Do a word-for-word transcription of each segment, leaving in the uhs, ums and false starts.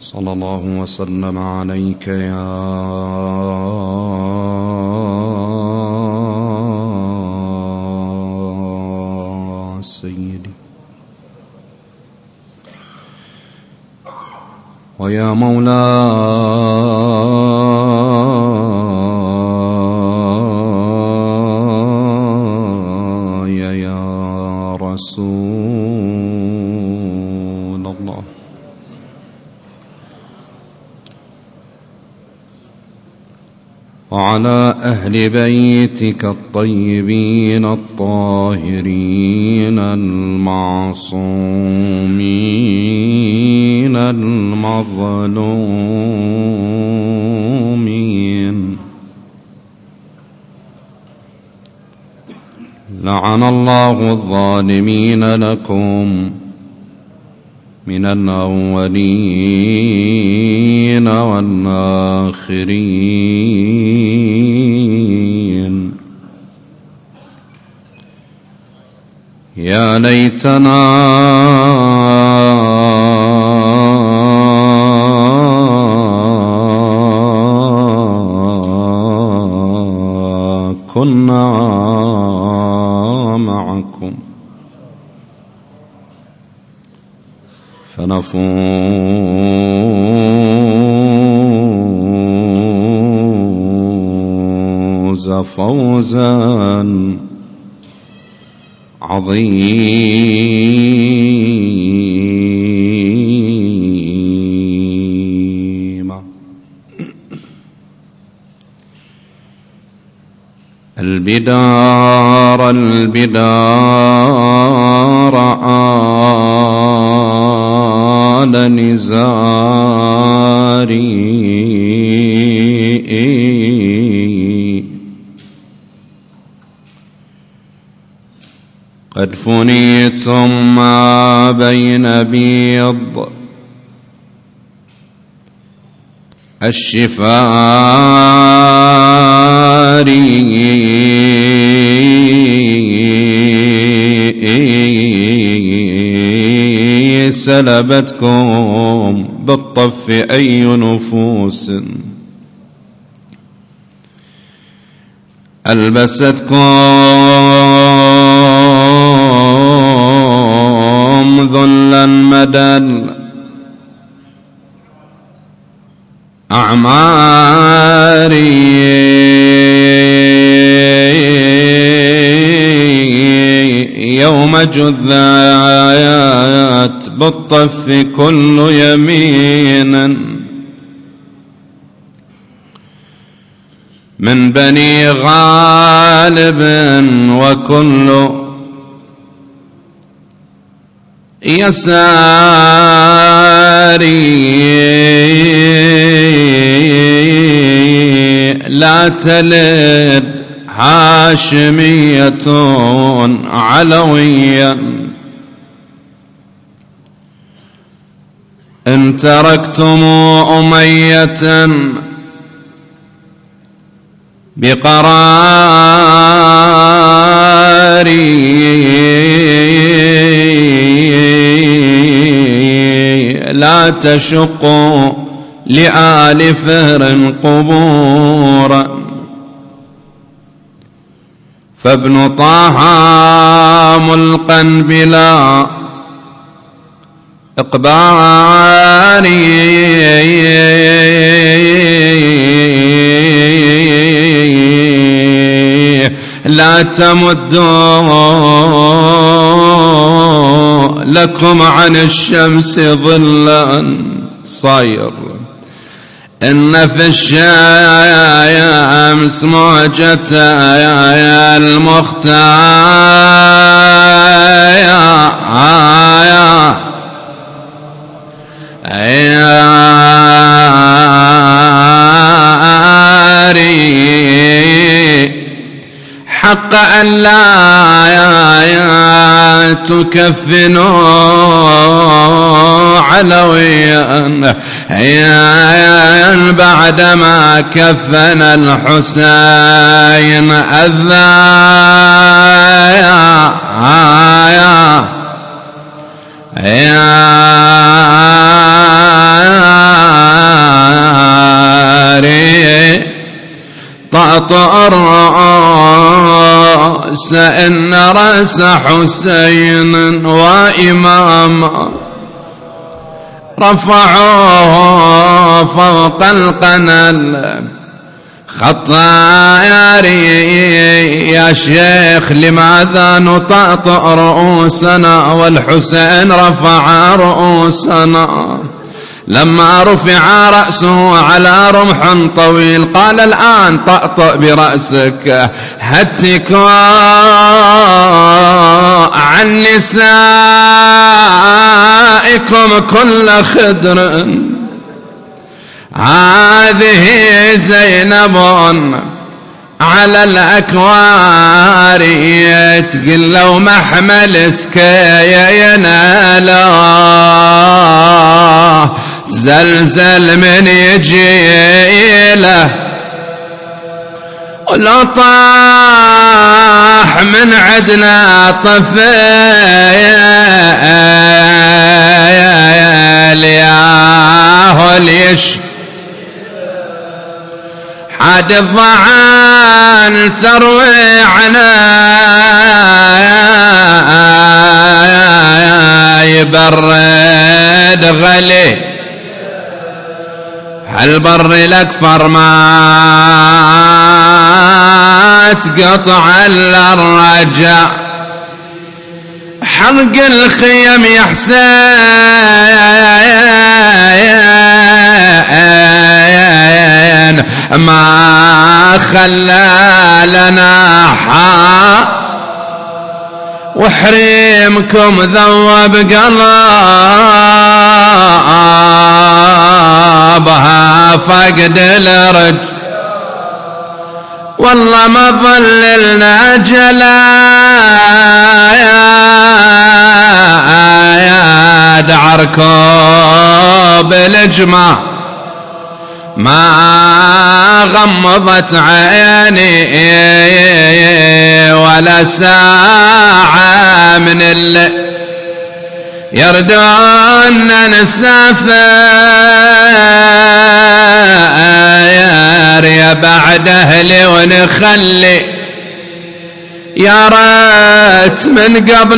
صلى الله وسلم عليك يا سيدي ويا مولاي يا رسول الله. وعلى أهل بيتك الطيبين الطاهرين المعصومين المظلومين. لعن الله الظالمين لكم من الأولين والآخرين. يا ليتنا كنا معكم فنفوز فوزا عظيما. البدار البدار آل نزاري قد فنيتم ما بين بيض الشفار سلبتكم بالطف أي نفوس ألبستكم ذلا مدى أعماري يوم جذات بالطف كل يمين من بني غالب وكل يساري لا تلد هاشمية علويا إن تركتم أمية بقراري لا تشقوا لآل فهر قبورا فابن طه ملقا بلا إقبار لا تمدوا لكم عن الشمس ظلا صاير إن في الشمس موجة المختار حق أن لا تكفنوا علويا بعدما كفن الحسين الذايا طأطأ الرأس إن رأس حسين وإماما رفعوه فوق القنل خطاياري يا شيخ لماذا نطأطأ رؤوسنا والحسين رفع رؤوسنا. لما رفع رأسه على رمح طويل قال الآن طأطأ برأسك هتكوا عن نسائكم كل خدر. هذه زينب على الأكوار تقل لو محمل سكايا ينالا زلزل من يجيله ولو طاح من عدنا طفيل ياهو ليش حاد الضعان تروي عنا يبرد غلي هالبر الأكفر ما تقطع الرجاء حرق الخيم يا حسين ما خلى لنا حا وحريمكم ذوب قلبها فقد الرج والله ما ظللنا جلا يا دعركم بالجماع ما غمضت عيني ولا ساعة من اللي يردون نسافر يا بعد أهلي ونخلي يا ريت من قبل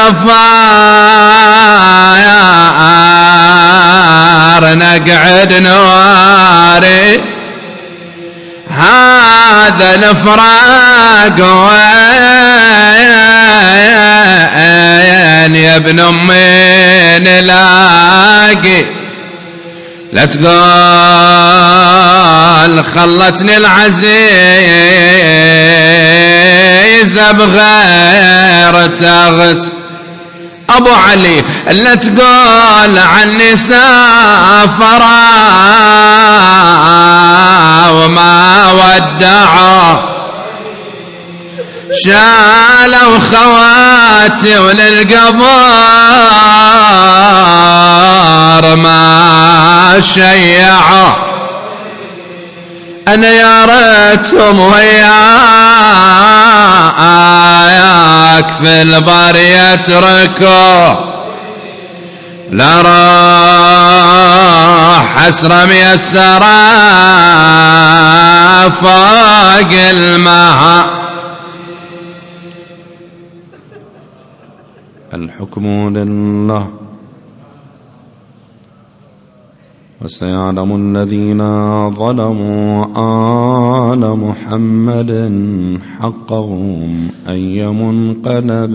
السفر نقعد نواري هذا الفراق وين يا ابن امي نلاقي لا تقول خلتني العزيز بغير تغس ابو علي لا تقول عني سافرا وما ودعوا شالوا خواتي وللقبر ما شيعوا انا يا ريتهم وياك في البر يتركوا لا راح حسرة ميسرة فوق الماء. الحكم لله وسيعلم الذين ظلموا آل محمد حقهم أي منقلب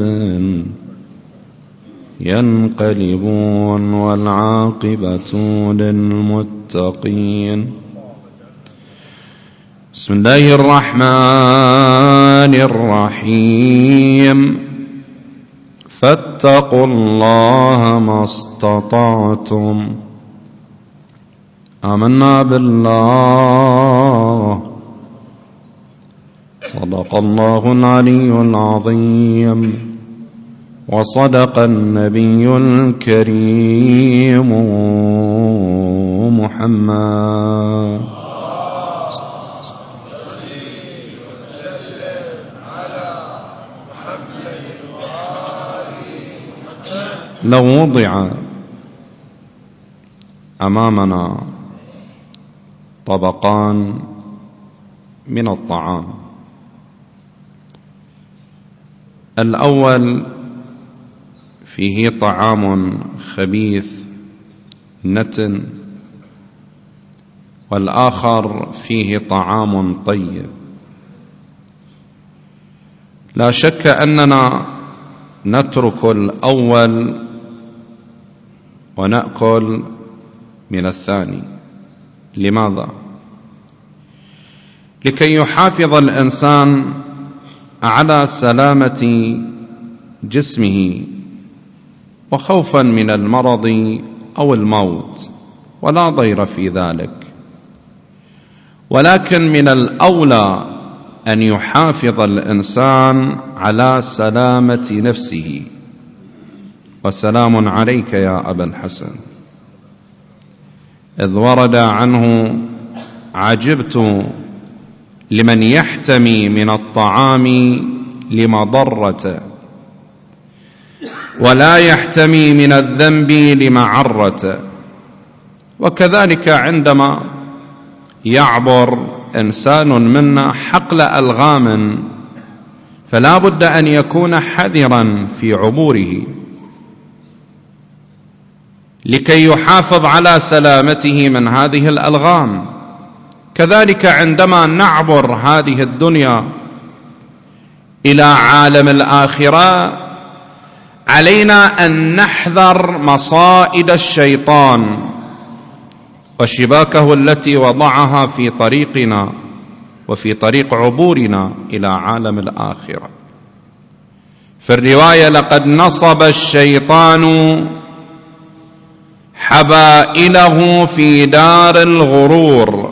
ينقلبون والعاقبة للمتقين. بسم الله الرحمن الرحيم. فاتقوا الله ما استطعتم. آمنا بالله صدق الله العلي العظيم وصدق النبي الكريم محمد. لو وضع أمامنا طبقان من الطعام. الأول فيه طعام خبيث نتن، والآخر فيه طعام طيب. لا شك أننا نترك الأول ونأكل من الثاني. لماذا؟ لكي يحافظ الإنسان على سلامة جسمه وخوفا من المرض أو الموت، ولا ضير في ذلك. ولكن من الأولى أن يحافظ الإنسان على سلامة نفسه. وسلام عليك يا أبا الحسن، إذ ورد عنه: عجبت لمن يحتمي من الطعام لمضرة، ولا يحتمي من الذنب لمعرة. وكذلك عندما يعبر إنسان منا حقل ألغام فلا بد أن يكون حذرا في عبوره لكي يحافظ على سلامته من هذه الألغام. كذلك عندما نعبر هذه الدنيا إلى عالم الآخرة علينا أن نحذر مصائد الشيطان وشباكه التي وضعها في طريقنا وفي طريق عبورنا إلى عالم الآخرة. في الرواية: لقد نصب الشيطان حبائله في دار الغرور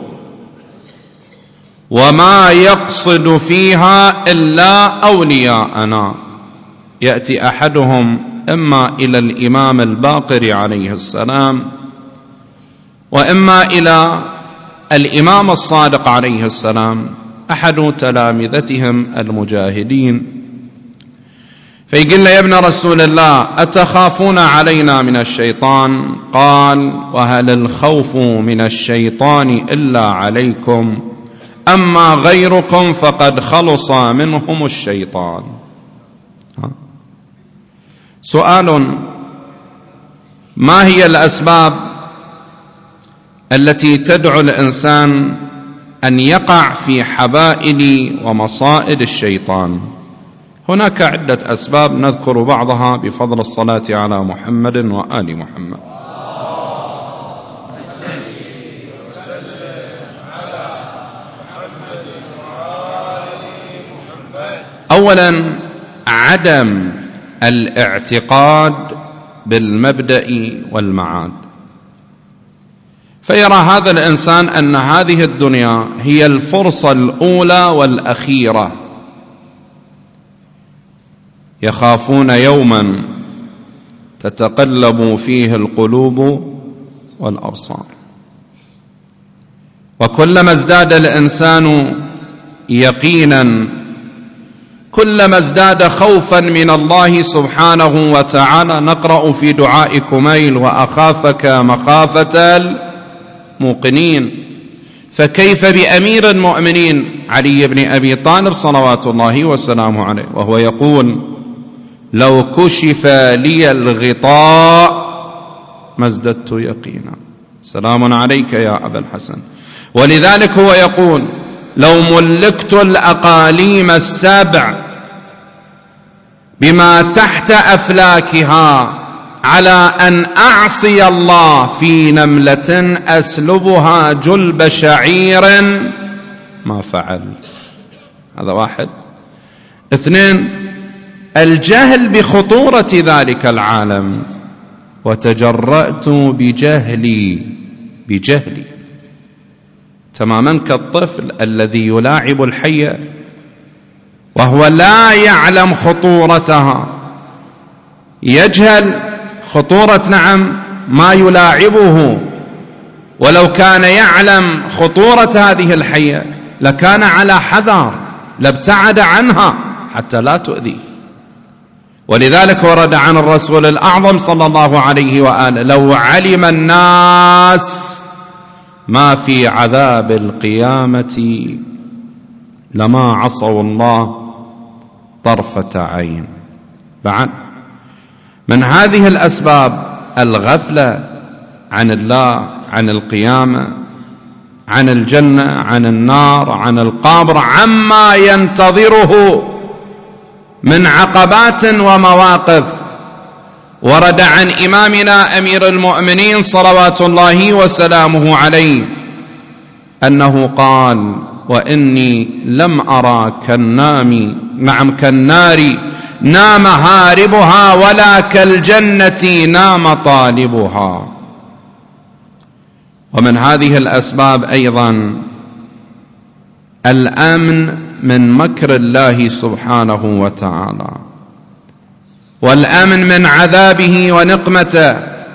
وما يقصد فيها إلا أولياءنا. يأتي أحدهم إما إلى الإمام الباقر عليه السلام، وإما إلى الإمام الصادق عليه السلام، أحد تلامذتهم المجاهدين، فيقول له: يا ابن رسول الله، أتخافون علينا من الشيطان؟ قال: وهل الخوف من الشيطان إلا عليكم؟ أما غيركم فقد خلص منهم الشيطان. سؤال: ما هي الأسباب التي تدعو الإنسان أن يقع في حبائل ومصائد الشيطان؟ هناك عدة أسباب نذكر بعضها بفضل الصلاة على محمد وآل محمد. أولا، عدم الاعتقاد بالمبدأ والمعاد. فيرى هذا الإنسان أن هذه الدنيا هي الفرصة الأولى والأخيرة. يخافون يوما تتقلب فيه القلوب والأبصار. وكلما ازداد الإنسان يقينا كلما ازداد خوفا من الله سبحانه وتعالى. نقرأ في دعاء كميل: وأخافك مخافة الموقنين. فكيف بأمير المؤمنين علي بن أبي طالب صلوات الله وسلامه عليه، وهو يقول: لو كشف لي الغطاء ما ازددت يقينا. سلام عليك يا أبا الحسن. ولذلك هو يقول: لو ملكت الأقاليم السبع بما تحت أفلاكها على أن أعصي الله في نملة أسلبها جلب شعير ما فعلت. هذا واحد. اثنين، الجهل بخطورة ذلك العالم، وتجرأت بجهلي بجهلي تماما كالطفل الذي يلاعب الحية وهو لا يعلم خطورتها، يجهل خطورة نعم ما يلاعبه. ولو كان يعلم خطورة هذه الحية لكان على حذر، لابتعد عنها حتى لا تؤذيه. ولذلك ورد عن الرسول الأعظم صلى الله عليه وآله: لو علم الناس ما في عذاب القيامة لما عصوا الله طرفة عين. بعد من هذه الأسباب الغفلة عن الله، عن القيامة، عن الجنة، عن النار، عن القبر، عما ينتظره من عقبات ومواقف. ورد عن إمامنا أمير المؤمنين صلوات الله وسلامه عليه أنه قال: وإني لم أرى كالنام نعم كالنار نام هاربها ولا كالجنة نام طالبها. ومن هذه الأسباب أيضا الأمن من مكر الله سبحانه وتعالى، والأمن من عذابه ونقمته،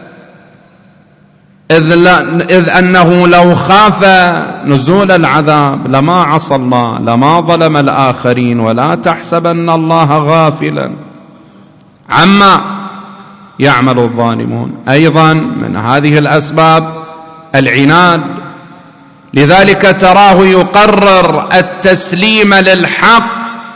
إذ, إذ أنه لو خاف نزول العذاب لما عصى الله، لما ظلم الآخرين. ولا تحسبن الله غافلا عما يعمل الظالمون. أيضا من هذه الأسباب العناد، لذلك تراه يقرر التسليم للحق،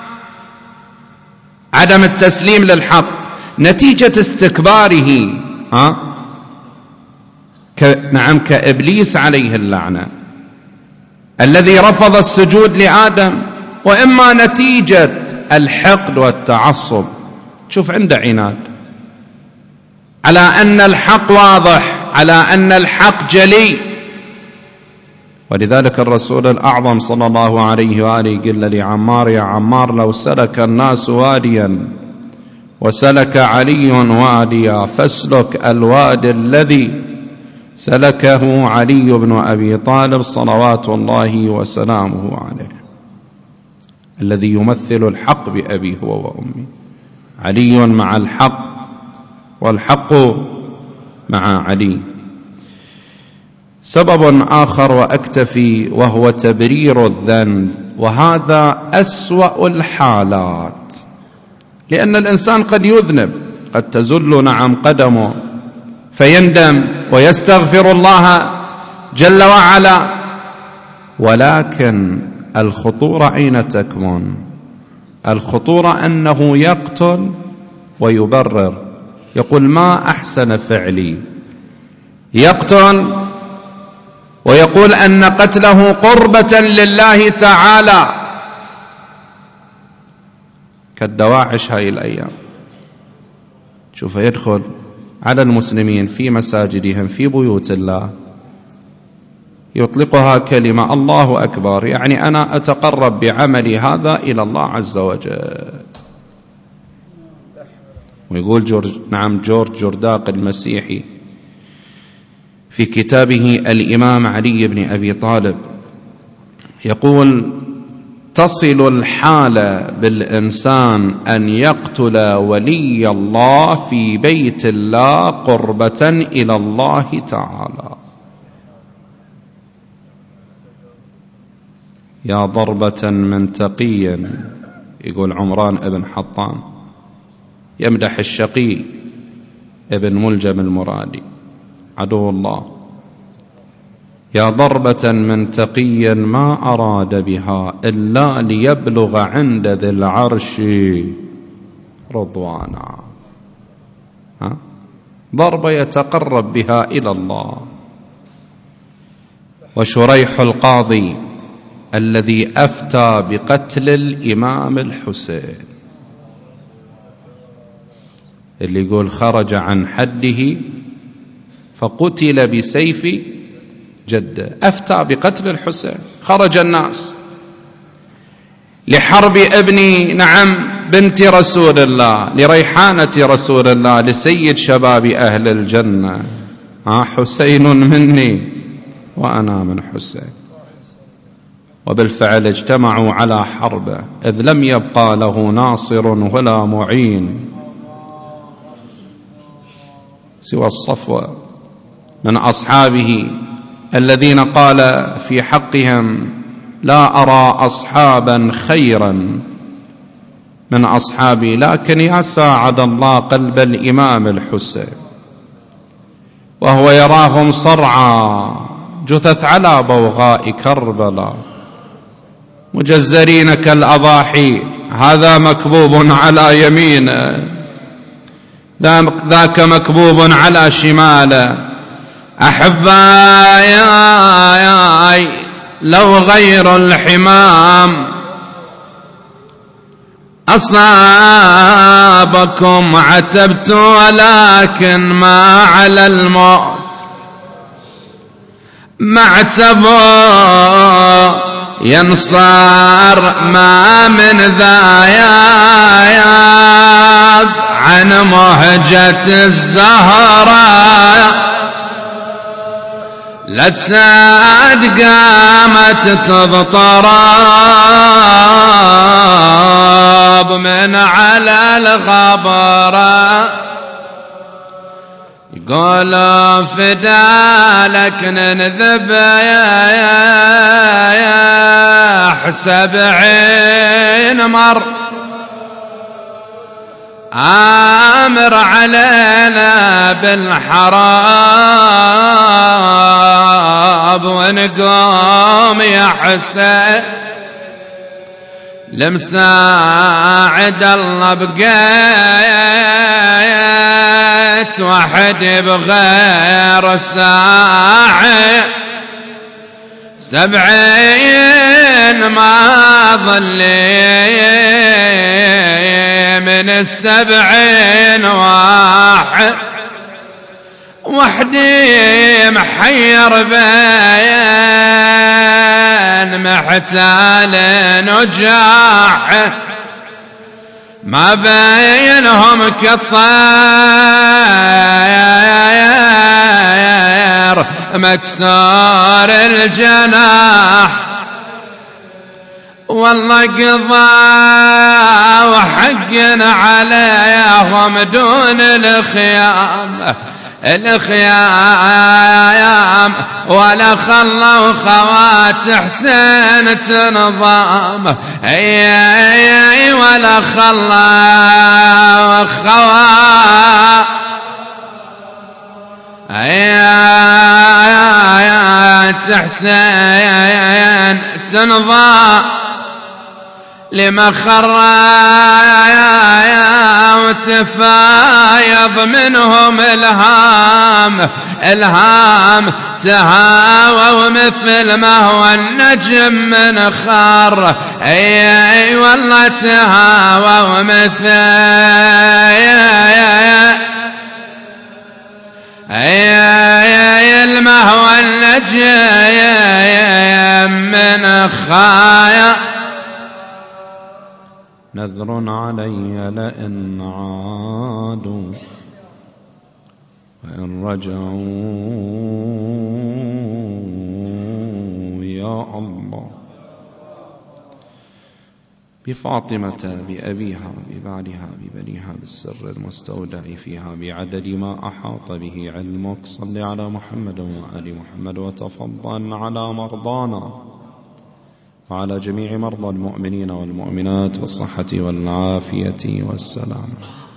عدم التسليم للحق نتيجة استكباره. ها؟ ك... نعم كإبليس عليه اللعنة الذي رفض السجود لآدم، وإما نتيجة الحقد والتعصب. شوف عنده عناد على أن الحق واضح، على أن الحق جلي. ولذلك الرسول الأعظم صلى الله عليه وآله قال لعمار: يا عمار لو سلك الناس واديا وسلك علي واديا فاسلك الوادي الذي سلكه علي بن أبي طالب صلوات الله وسلامه عليه، الذي يمثل الحق بأبيه هو وأمي. علي مع الحق والحق مع علي. سبب آخر وأكتفي، وهو تبرير الذنب، وهذا أسوأ الحالات، لأن الإنسان قد يذنب، قد تزل نعم قدمه فيندم ويستغفر الله جل وعلا، ولكن الخطورة أين تكمن؟ الخطورة أنه يقتل ويبرر، يقول: ما أحسن فعلي. يقتل ويقول أن قتله قربة لله تعالى، كالدواعش هاي الأيام. شوف يدخل على المسلمين في مساجدهم في بيوت الله، يطلقها كلمة الله أكبر، يعني أنا أتقرب بعملي هذا إلى الله عز وجل. ويقول جورج نعم جورج جرداق المسيحي في كتابه الإمام علي بن أبي طالب، يقول: تصل الحالة بالإنسان أن يقتل ولي الله في بيت الله قربة إلى الله تعالى. يا ضربة من تقي، يقول عمران ابن حطان يمدح الشقي ابن ملجم المرادي عدو الله: يا ضربة من تقي ما أراد بها إلا ليبلغ عند ذي العرش رضوانا. ها؟ ضربة يتقرب بها إلى الله. وشريح القاضي الذي أفتى بقتل الإمام الحسين، اللي يقول خرج عن حده فقتل بسيف جده، أفتى بقتل الحسين. خرج الناس لحرب ابني نعم بنت رسول الله، لريحانة رسول الله، لسيد شباب أهل الجنة. ها حسين مني وأنا من حسين. وبالفعل اجتمعوا على حربه، إذ لم يبقى له ناصر ولا معين سوى الصفوة من أصحابه الذين قال في حقهم: لا أرى أصحابا خيرا من أصحابي، لكن يا ساعد الله قلب الإمام الحسين، وهو يراهم صرعى جثث على بوغاء كربلاء. مجزرين كالأضاحي، هذا مكبوب على يمينه، ذاك مكبوب على شماله. أحبائي لو غير الحمام أصابكم عتبت، ولكن ما على الموت معتبه ينصار، ما من ذا ياب عن مهجة الزهراء. لا تساد قامت تضطراب من على الغبرة، يقولوا فدالك ننذب يا سبعين مر، آمر علينا بالحراب ونقوم يا حسين لمساعد الله. بقيت واحد بغير ساعة سبعين ما ظلي من السبعين واحد، وحدي محير بين محتال نجاح، ما بينهم كالطير مكسور الجناح. والله قضى وحقنا عليهم دون الخيام الخيام، ولا خلوا خوات حسين تنظام، اي ولا خلوا خوات اي حسين تنظام. لما خرايا وتفايض منهم الهام الهام، تهاوى ومثل ما هو النجم من خار، اي والله تهاوى ومثل اي ما هو النجم من خايا. نذر علي لئن عادوا وإن رجعوا يا الله بفاطمة بأبيها ببعلها ببنيها بالسر المستودع فيها بعدد ما أحاط به علمك. صل على محمد وآل محمد وتفضل على مرضانا وعلى جميع مرضى المؤمنين والمؤمنات بالصحة والعافية والسلام،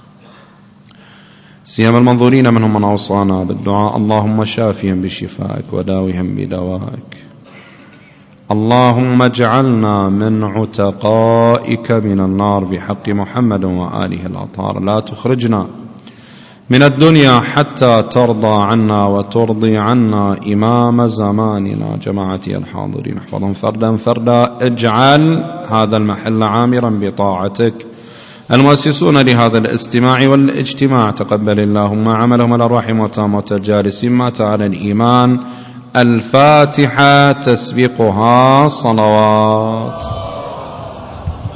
سيما المنظورين منهم من أوصانا بالدعاء. اللهم شافهم بشفائك وداوهم بدوائك. اللهم اجعلنا من عتقائك من النار بحق محمد وآله الأطهار. لا تخرجنا من الدنيا حتى ترضى عنا وترضي عنا إمام زماننا. جماعتي الحاضرين احفظهم فردا فردا. اجعل هذا المحل عامرا بطاعتك. المؤسسون لهذا الاستماع والاجتماع تقبل اللهم عملهم الأرواح وتامة الجالسين مات على الإيمان. الفاتحة تسبقها صلوات.